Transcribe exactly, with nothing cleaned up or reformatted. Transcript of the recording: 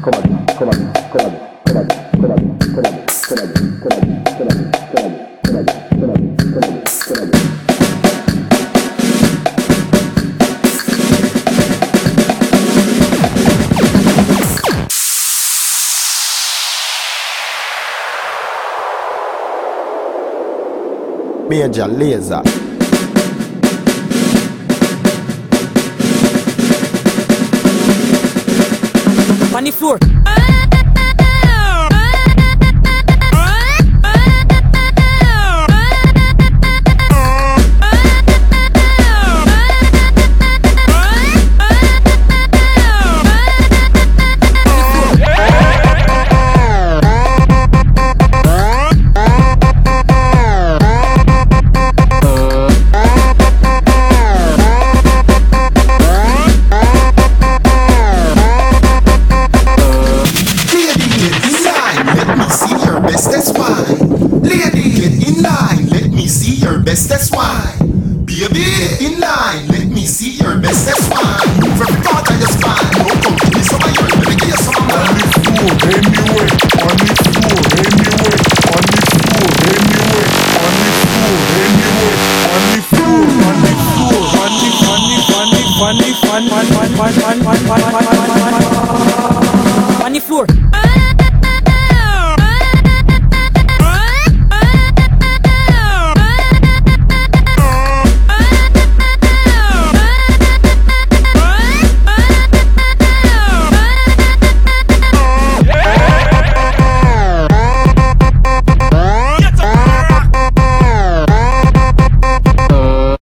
Major Lazer. On the floor. Best, that's why. Baby, in line, let me see your best, that's why. Move every part of your spine. No come give me some of yours, let me give you some of mine. On the floor, anyway. On the floor, anyway. On the floor, anyway. On the floor, anyway. On the floor, on the floor, on the, on the, on the, on the, on the, on the, on the, on the, on the, on the,